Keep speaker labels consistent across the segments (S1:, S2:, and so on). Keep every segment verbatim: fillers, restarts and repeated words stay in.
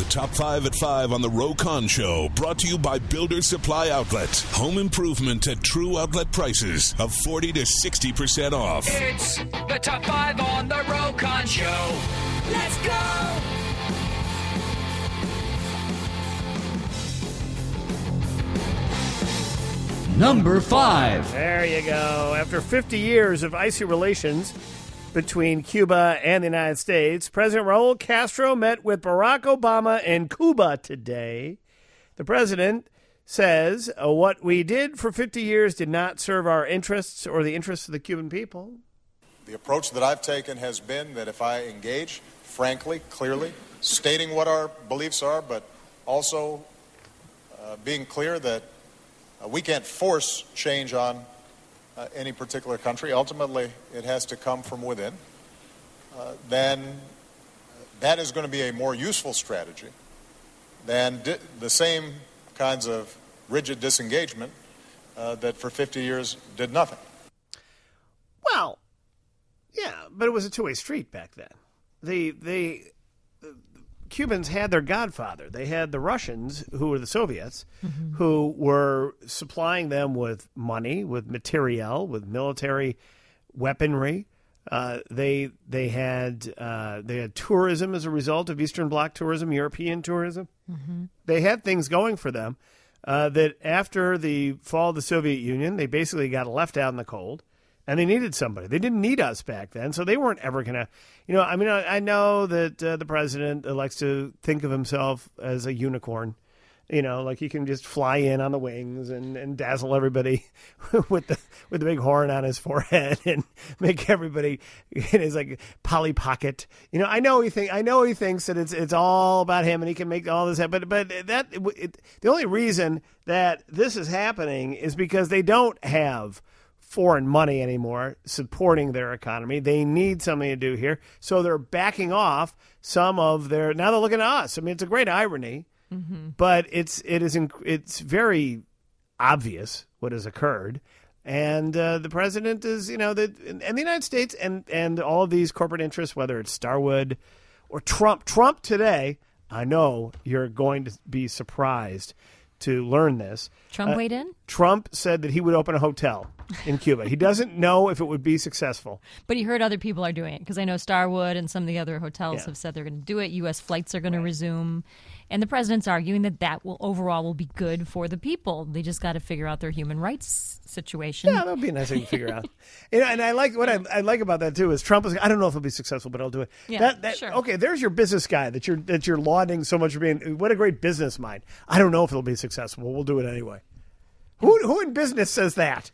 S1: Top five at five on the Ro Khan Show, brought to you by Builder Supply Outlet. Home improvement at true outlet prices of forty to sixty percent off.
S2: It's the Top five on the Ro Khan Show. Let's go!
S3: Number five.
S4: There you go. After fifty years of icy relations between Cuba and the United States, President Raul Castro met with Barack Obama in Cuba today. The president says uh, what we did for fifty years did not serve our interests or the interests of the Cuban people.
S5: The approach that I've taken has been that if I engage frankly, clearly, stating what our beliefs are, but also uh, being clear that uh, we can't force change on Uh, any particular country. Ultimately, it has to come from within. Uh, then that is going to be a more useful strategy than di- the same kinds of rigid disengagement uh, that for fifty years did nothing.
S4: Well, yeah, but it was a two-way street back then. The, the, the Cubans had their godfather. They had the Russians, who were the Soviets, mm-hmm. who were supplying them with money, with materiel, with military weaponry. Uh, they they had uh, they had tourism as a result of Eastern Bloc tourism, European tourism. Mm-hmm. They had things going for them uh, that after the fall of the Soviet Union, they basically got left out in the cold. And they needed somebody. They didn't need us back then, so they weren't ever going to, you know, I mean, I, I know that uh, the president likes to think of himself as a unicorn, you know, like he can just fly in on the wings and, and dazzle everybody with the with the big horn on his forehead and make everybody in his like Polly Pocket. You know, I know he think I know he thinks that it's it's all about him and he can make all this happen. But but that it, the only reason that this is happening is because they don't have foreign money anymore supporting their economy. They need something to do here. So they're backing off some of their, now they're looking at us. I mean, it's a great irony, mm-hmm. but it's, it is, it's very obvious what has occurred. And uh, the president is, you know, the, and the United States and, and all of these corporate interests, whether it's Starwood or Trump, Trump today, I know you're going to be surprised to learn this.
S6: Trump
S4: uh,
S6: weighed in?
S4: Trump said that he would open a hotel in Cuba. He doesn't know if it would be successful.
S6: But he heard other people are doing it because I know Starwood and some of the other hotels
S4: yeah.
S6: have said they're going to do it. U S flights are going right. to resume. And the president's arguing that that will overall will be good for the people. They just got to figure out their human rights situation.
S4: Yeah, that would be a nice thing to figure out. You know, and I like what I, I like about that too is Trump is. I don't know if he'll be successful, but I'll do it.
S6: Yeah,
S4: that, that,
S6: sure.
S4: Okay, there's your business guy that you're that you're lauding so much for being. What a great business mind. I don't know if it'll be successful. We'll do it anyway. Who who in business says that?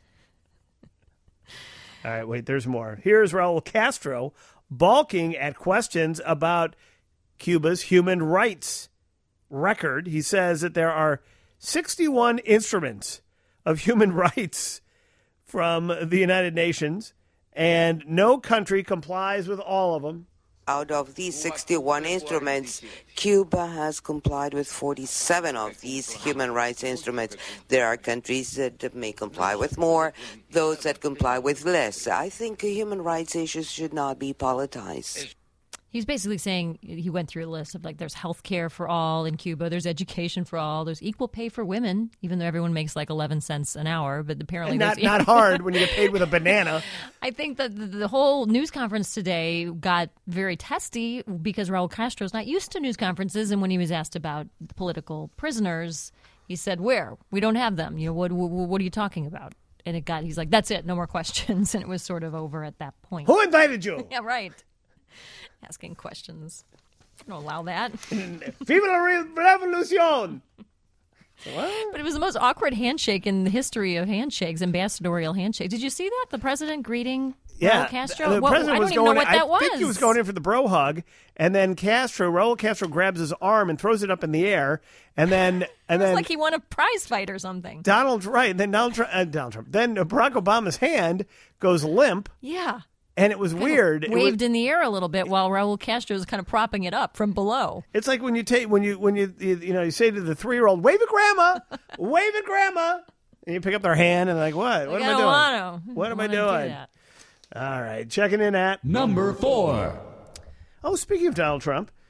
S4: All right, wait. There's more. Here's Raul Castro balking at questions about Cuba's human rights record. He says that there are sixty-one instruments of human rights from the United Nations, and no country complies with all of them.
S7: Out of these sixty-one instruments, Cuba has complied with forty-seven of these human rights instruments. There are countries that may comply with more, those that comply with less. I think human rights issues should not be politicized.
S6: He's basically saying, he went through a list of like there's health care for all in Cuba, there's education for all, there's equal pay for women, even though everyone makes like eleven cents an hour, but apparently
S4: and not not hard when you get paid with a banana.
S6: I think that the, the whole news conference today got very testy because Raul Castro's not used to news conferences, and when he was asked about the political prisoners, he said, "Where? We don't have them. You know, what what, what are you talking about?" And it got, he's like, "That's it, no more questions," and it was sort of over at that point.
S4: Who invited you?
S6: Yeah, right. Asking questions. I don't allow that.
S4: Viva la revolution! What?
S6: But it was the most awkward handshake in the history of handshakes, ambassadorial handshakes. Did you see that? The president greeting
S4: yeah,
S6: Raul Castro?
S4: The
S6: what,
S4: president
S6: I
S4: was
S6: don't even
S4: going,
S6: know what that
S4: I
S6: was.
S4: think he was going in for the bro hug, and then Castro, Raul Castro grabs his arm and throws it up in the air, and then and
S6: it was
S4: then
S6: like he won a prize fight or something.
S4: Donald, right? And then Donald, Trump, uh, Donald Trump. Then Barack Obama's hand goes limp.
S6: Yeah.
S4: And it was
S6: kind
S4: weird.
S6: Of waved
S4: it was,
S6: in the air a little bit while Raul Castro was kind of propping it up from below.
S4: It's like when you take when you when you you, you know you say to the three year old, "Wave at grandma, wave at grandma," and you pick up their hand and like, what? What
S6: like,
S4: am I,
S6: I
S4: doing?
S6: Wanna,
S4: what am I
S6: doing?
S4: Do All right, checking in at
S3: number four.
S4: Oh, speaking of Donald Trump,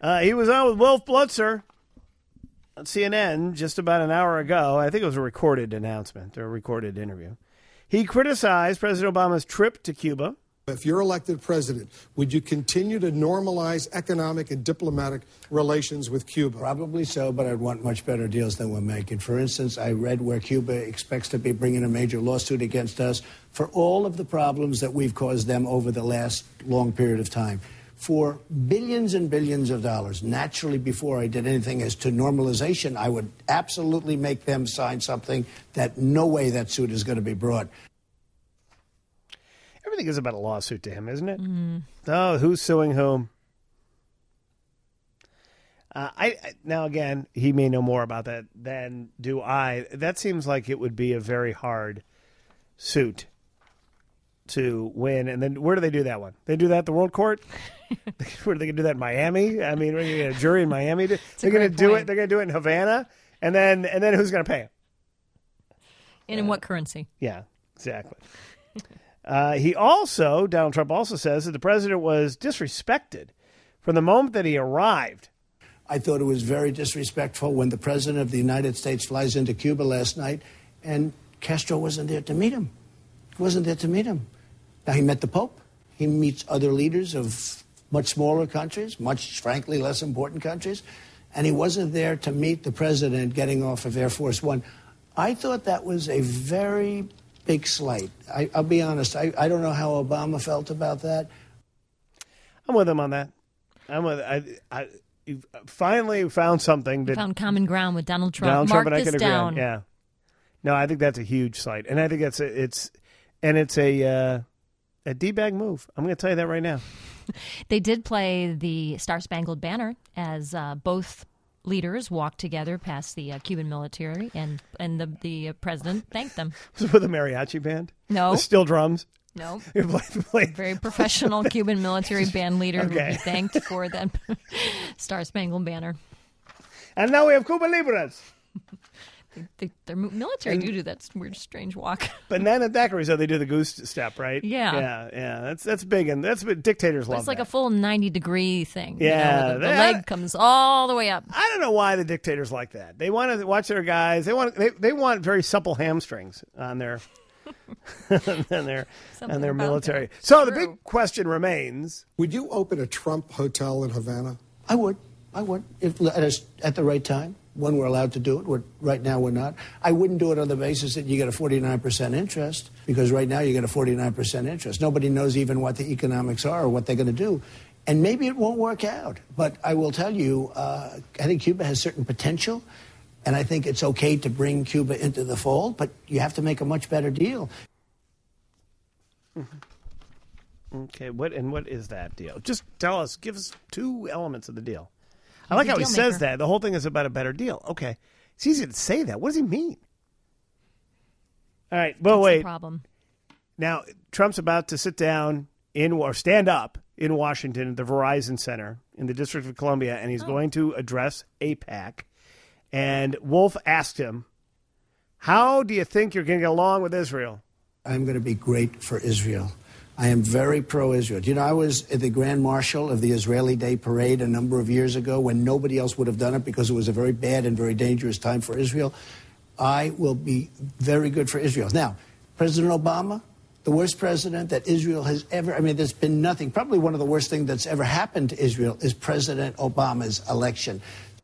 S4: Uh, he was on with Wolf Blitzer on C N N just about an hour ago. I think it was a recorded announcement or a recorded interview. He criticized President Obama's trip to Cuba.
S8: If you're elected president, would you continue to normalize economic and diplomatic relations with Cuba?
S9: Probably so, but I'd want much better deals than we're making. For instance, I read where Cuba expects to be bringing a major lawsuit against us for all of the problems that we've caused them over the last long period of time. For billions and billions of dollars. Naturally, before I did anything as to normalization, I would absolutely make them sign something that no way that suit is going to be brought.
S4: Everything is about a lawsuit to him, isn't it?
S6: Mm.
S4: Oh, who's suing whom? Uh, I, I now again, he may know more about that than do I. That seems like it would be a very hard suit to win. And then where do they do that one? They do that at the World Court? Where are they going to do that in Miami? I mean, we're going to get a jury in Miami. They're going to do
S6: point.
S4: it. They're going to do it in Havana, and then and then who's going to pay him?
S6: And in uh, what currency?
S4: Yeah, exactly. Uh, he also, Donald Trump also says that the president was disrespected from the moment that he arrived.
S9: I thought it was very disrespectful when the president of the United States flies into Cuba last night and Castro wasn't there to meet him. He wasn't there to meet him. Now, he met the Pope. He meets other leaders of much smaller countries, much, frankly, less important countries. And he wasn't there to meet the president getting off of Air Force One. I thought that was a very big slight. I, I'll be honest. I, I don't know how Obama felt about that.
S4: I'm with him on that. I'm with. I. I you've finally found something that
S6: found common ground with Donald Trump.
S4: Donald
S6: Mark
S4: Trump and I
S6: this
S4: can agree
S6: down.
S4: on. Yeah. No, I think that's a huge slight, and I think that's a, it's and it's a uh, a D-bag move. I'm going to tell you that right now.
S6: They did play the Star Spangled Banner as uh, both leaders walked together past the uh, Cuban military, and and the the uh, president thanked them.
S4: Was it with a mariachi band?
S6: No.
S4: The steel drums?
S6: No.
S4: Very
S6: professional Cuban military band leader
S4: okay.
S6: who will be thanked for that Star Spangled Banner.
S4: And now we have Cuba Libres.
S6: They, their military and, do do that weird, strange walk.
S4: Banana daiquiris, so they do the goose step, right?
S6: Yeah,
S4: yeah, yeah. That's that's big, and that's what dictators love.
S6: It's like
S4: that.
S6: a full ninety degree thing.
S4: Yeah,
S6: you know, the, the
S4: they,
S6: leg comes all the way up.
S4: I don't know why the dictators like that. They want to watch their guys. They want they, they want very supple hamstrings on their on their on their military.
S6: That.
S4: So
S6: True.
S4: The big question remains:
S8: would you open a Trump hotel in Havana?
S9: I would. I would if at, a, at the right time. When we're allowed to do it. We're, right now we're not. I wouldn't do it on the basis that you get a forty-nine percent interest, because right now you get a forty-nine percent interest. Nobody knows even what the economics are or what they're going to do. And maybe it won't work out. But I will tell you, uh, I think Cuba has certain potential, and I think it's okay to bring Cuba into the fold, but you have to make a much better deal.
S4: Mm-hmm. Okay, what and what is that deal? Just tell us, give us two elements of the deal. I like how he says that. The whole thing is about a better deal. Okay. It's easy to say that. What does he mean? All right. Well,
S6: That's
S4: wait.
S6: The problem.
S4: Now, Trump's about to sit down in or stand up in Washington at the Verizon Center in the District of Columbia, and he's oh. going to address AIPAC. And Wolf asked him, how do you think you're going to get along with Israel?
S9: I'm going to be great for Israel. I am very pro-Israel. You know, I was at the Grand Marshal of the Israeli Day Parade a number of years ago when nobody else would have done it because it was a very bad and very dangerous time for Israel. I will be very good for Israel. Now, President Obama, the worst president that Israel has ever, I mean, there's been nothing. Probably one of the worst things that's ever happened to Israel is President Obama's election.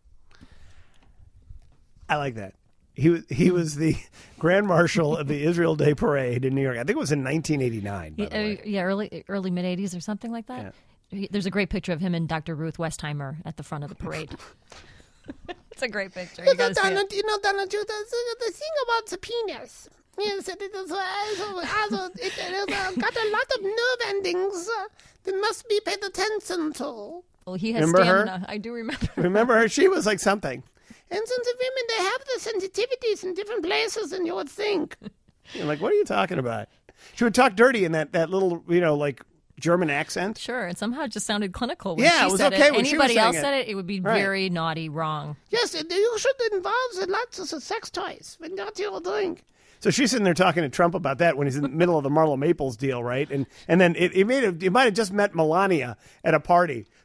S4: I like that. He was he was the Grand Marshal of the Israel Day Parade in New York. I think it was in nineteen eighty-nine. By
S6: yeah,
S4: the way.
S6: yeah, early early mid eighties or something like that. Yeah. There's a great picture of him and Doctor Ruth Westheimer at the front of the parade. It's a great picture. You,
S10: know, Donald, you know, Donald, the, the thing about the penis is that it is, uh, also, it, it has got a lot of nerve endings uh, that must be paid attention to.
S6: Well, he has
S4: remember
S6: stamina.
S4: Her?
S6: I do remember.
S4: Remember her? She was like something.
S10: And since the women, they have the sensitivities in different places than you would think.
S4: You're like, what are you talking about? She would talk dirty in that, that little, you know, like German accent.
S6: Sure, and somehow it just sounded clinical when
S4: yeah,
S6: she
S4: it was
S6: said
S4: okay
S6: it.
S4: when
S6: Anybody
S4: she was
S6: else
S4: saying
S6: said
S4: it,
S6: it, it would be
S4: right.
S6: very naughty, wrong.
S10: Yes, you should involve lots of sex toys when what you're doing.
S4: So she's sitting there talking to Trump about that when he's in the middle of the Marlo Maples deal, right? And and then it, it made it, it might have just met Melania at a party.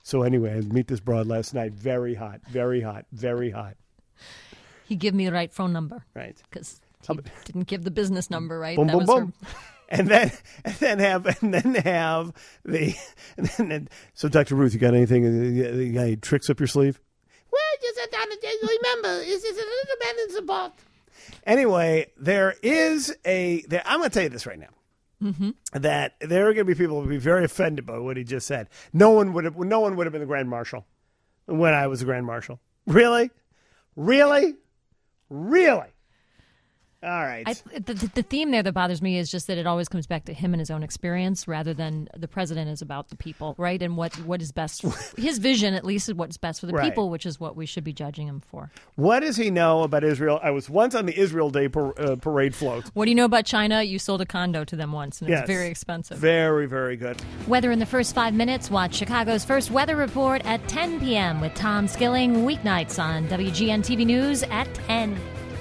S4: So anyway, I meet this broad last night. Very hot, very hot, very hot.
S6: He gave me the right phone number.
S4: Right.
S6: Because he didn't give the business number, right?
S4: Boom,
S6: that
S4: boom,
S6: was
S4: boom.
S6: Her...
S4: And then, and then have, and then have the. And then, and, so, Doctor Ruth, you got anything? You got any tricks up your sleeve?
S10: Well, just remember, it's just a little bit in support.
S4: Anyway, there is a. There, I'm going to tell you this right now.
S6: Mm-hmm.
S4: That there are going to be people who will be very offended by what he just said. No one would have. No one would have been the Grand Marshal when I was the Grand Marshal. Really, really, really. All right.
S6: I, the, the theme there that bothers me is just that it always comes back to him and his own experience rather than the president is about the people, right? And what, what is best. His vision, at least, is what's best for the
S4: Right.
S6: people, which is what we should be judging him for.
S4: What does he know about Israel? I was once on the Israel Day par- uh, parade float.
S6: What do you know about China? You sold a condo to them once, and
S4: Yes.
S6: it's very expensive.
S4: Very, very good.
S6: Weather in the first five minutes. Watch Chicago's first weather report at ten p.m. with Tom Skilling, weeknights on W G N T V News at ten.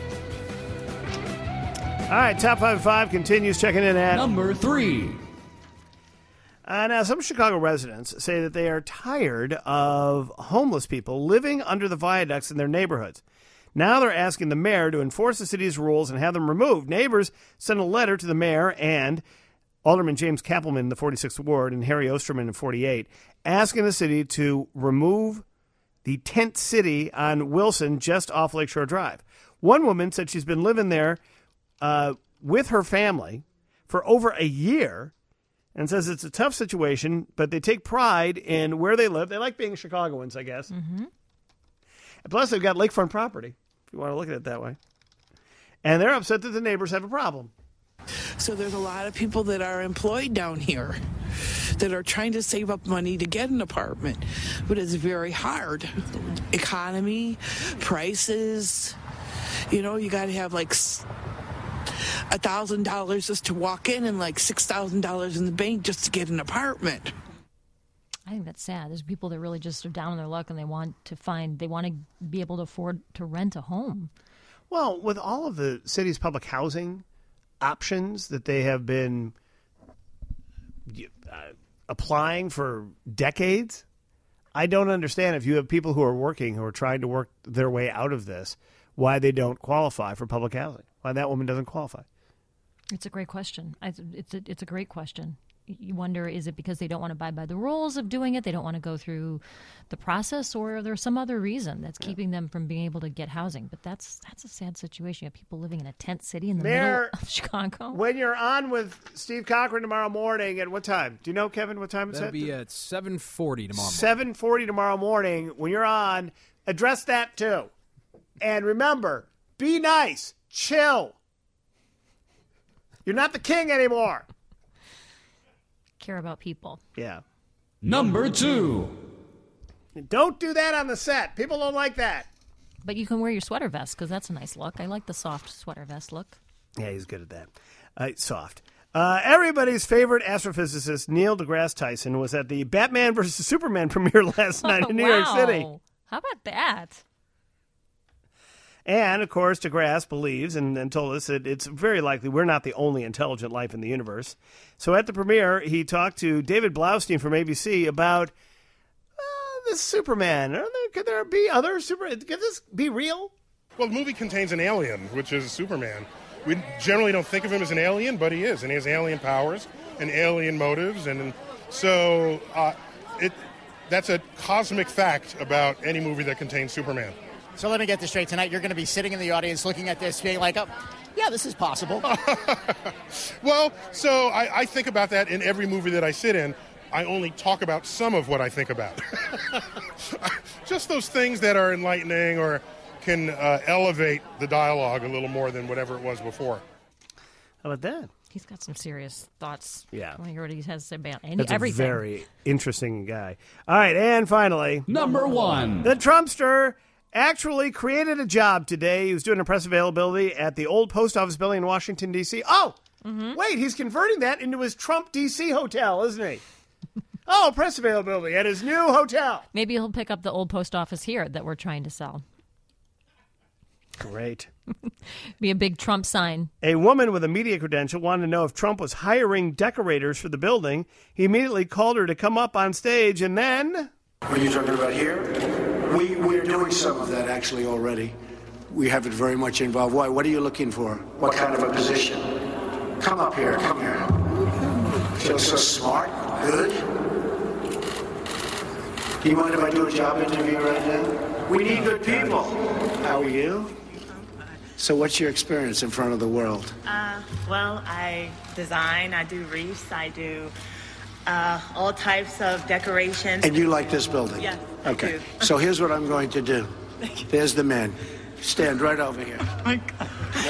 S4: All right, Top five five continues checking in at
S3: Number three.
S4: Uh, now, some Chicago residents say that they are tired of homeless people living under the viaducts in their neighborhoods. Now they're asking the mayor to enforce the city's rules and have them removed. Neighbors sent a letter to the mayor and Alderman James Kappelman in the forty-sixth Ward and Harry Osterman in forty-eight, asking the city to remove the tent city on Wilson just off Lakeshore Drive. One woman said she's been living there uh, with her family for over a year and says it's a tough situation, but they take pride in where they live. They like being Chicagoans, I guess.
S6: Mm-hmm.
S4: And plus, they've got lakefront property, if you want to look at it that way. And they're upset that the neighbors have a problem.
S11: So there's a lot of people that are employed down here that are trying to save up money to get an apartment, but it's very hard. Economy, prices, you know, you got to have like a thousand dollars just to walk in and like six thousand dollars in the bank just to get an apartment.
S6: I think that's sad. There's people that really just are down on their luck and they want to find, they want to be able to afford to rent a home.
S4: Well, with all of the city's public housing options that they have been uh, applying for decades, I don't understand if you have people who are working, who are trying to work their way out of this, why they don't qualify for public housing, why that woman doesn't qualify.
S6: It's a great question. It's a, it's a great question. You wonder, is it because they don't want to abide by the rules of doing it? They don't want to go through the process, or there's some other reason that's yeah. keeping them from being able to get housing? But that's that's a sad situation. You have people living in a tent city in the
S4: Mayor,
S6: middle of Chicago.
S4: When you're on with Steve Cochran tomorrow morning, at what time? Do you know, Kevin, what time it's
S12: That'll
S4: at?
S12: be at seven forty tomorrow morning.
S4: seven forty tomorrow morning. When you're on, address that too. And remember, be nice. Chill. You're not the king anymore.
S6: Care about people.
S4: Yeah.
S3: Number two.
S4: Don't do that on the set. People don't like that.
S6: But you can wear your sweater vest because that's a nice look. I like the soft sweater vest look.
S4: Yeah, he's good at that. Uh, soft. Uh, everybody's favorite astrophysicist, Neil deGrasse Tyson, was at the Batman versus Superman premiere last night in New
S6: wow.
S4: York City.
S6: How about that?
S4: And, of course, deGrasse believes and, and told us that it's very likely we're not the only intelligent life in the universe. So at the premiere, he talked to David Blaustein from A B C about uh, this Superman. Are there, could there be other super? Could this be real?
S13: Well, the movie contains an alien, which is Superman. We generally don't think of him as an alien, but he is. And he has alien powers and alien motives. And so uh, it that's a cosmic fact about any movie that contains Superman.
S14: So let me get this straight. Tonight you're going to be sitting in the audience looking at this being like, oh, yeah, this is possible.
S13: Well, so I, I think about that in every movie that I sit in. I only talk about some of what I think about. Just those things that are enlightening or can uh, elevate the dialogue a little more than whatever it was before.
S4: How about that?
S6: He's got some serious thoughts.
S4: Yeah.
S6: I want to hear what he has to say about any,
S4: That's
S6: everything.
S4: a very interesting guy. All right, and finally.
S3: Number one.
S4: The Trumpster actually created a job today. He was doing a press availability at the old post office building in Washington, D C Oh, mm-hmm. Wait, he's converting that into his Trump D C hotel, isn't he? Oh, press availability at his new hotel.
S6: Maybe he'll pick up the old post office here that we're trying to sell.
S4: Great.
S6: Be a big Trump sign.
S4: A woman with a media credential wanted to know if Trump was hiring decorators for the building. He immediately called her to come up on stage, and then
S9: Are you talking about here? We, we're doing some of that actually already. We have it very much involved. Why? What are you looking for? What kind of a position? Come up here, come here. Feel so smart, good. Do you mind if I do a job interview right now? We need good people. How are you? So what's your experience in front of the world?
S15: Uh, well, I design, I do wreaths, I do uh, all types of decorations.
S9: And you like this building?
S15: Yeah,
S9: okay.
S15: I do.
S9: So here's what I'm going to do. There's the man. Stand right over here.
S15: Oh my God.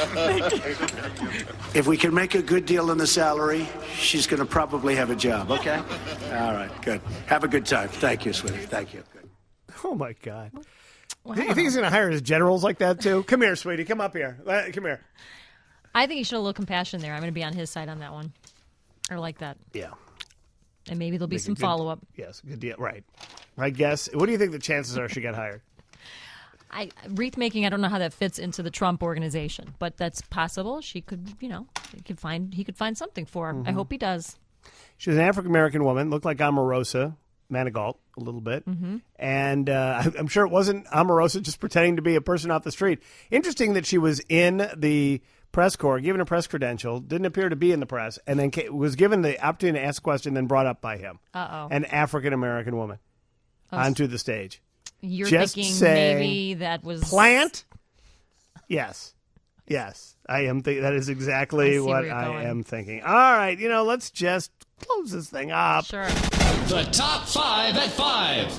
S9: If we can make a good deal in the salary, she's going to probably have a job, okay? All right, good. Have a good time. Thank you, sweetie. Thank you.
S4: Oh, my God.
S6: Wow.
S4: You think he's going to hire his generals like that, too? Come here, sweetie. Come up here. Uh, Come here.
S6: I think you show a little compassion there. I'm going to be on his side on that one. I like that.
S4: Yeah.
S6: And maybe there'll be
S4: Make a
S6: some
S4: good-
S6: follow-up.
S4: Yes, good deal. Right. I guess. What do you think the chances are she got hired?
S6: I, wreath making, I don't know how that fits into the Trump organization, but that's possible. She could, you know, he could find he could find something for her. I
S4: Mhm.
S6: hope he does.
S4: She was an African-American woman, looked like Omarosa Manigault a little bit.
S6: Mhm.
S4: And uh, I- I'm sure it wasn't Omarosa just pretending to be a person off the street. Interesting that she was in the press corps, given a press credential, didn't appear to be in the press, and then ca- was given the opportunity to ask a question, then brought up by him.
S6: Uh-oh.
S4: An African-American woman
S6: Oh,
S4: onto the stage.
S6: You're
S4: Just
S6: thinking
S4: saying,
S6: maybe that was
S4: plant? Yes. Yes. I am thinking that is
S6: I
S4: exactly
S6: see
S4: what
S6: where you're
S4: I
S6: going.
S4: am thinking. All right, you know, let's just close this thing up.
S6: Sure.
S3: The top five at five.